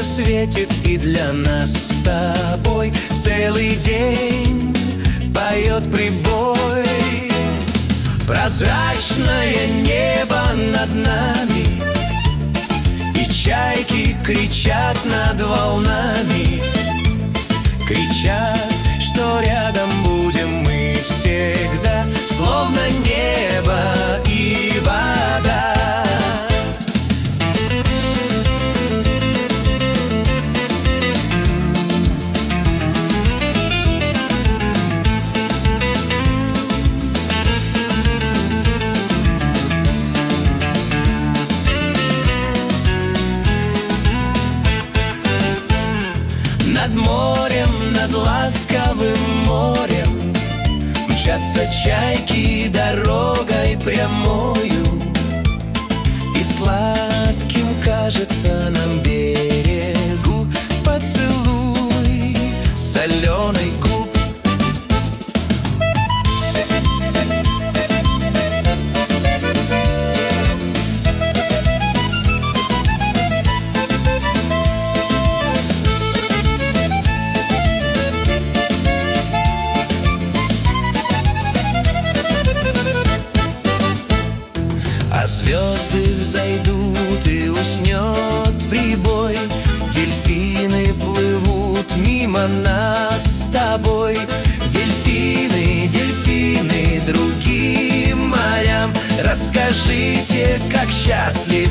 солнце светит, и для нас с тобой целый день поет прибой. Прозрачное небо над нами, и чайки кричат над волнами. Кричат, что рядом будем мы всегда, словно небо и вода. Над морем, над ласковым морем мчатся чайки дорогой прямою, и сладким кажется нам берегу поцелуй соленый губ. А звезды взойдут, и уснет прибой. Дельфины плывут мимо нас с тобой. Дельфины, дельфины, другим морям, расскажите, как счастлив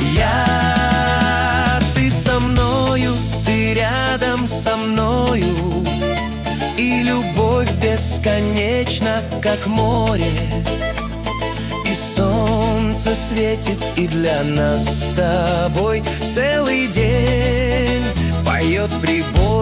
я. Ты со мною, ты рядом со мною, и любовь бесконечна, как море. И солнце светит, и для нас с тобой целый день поет прибой.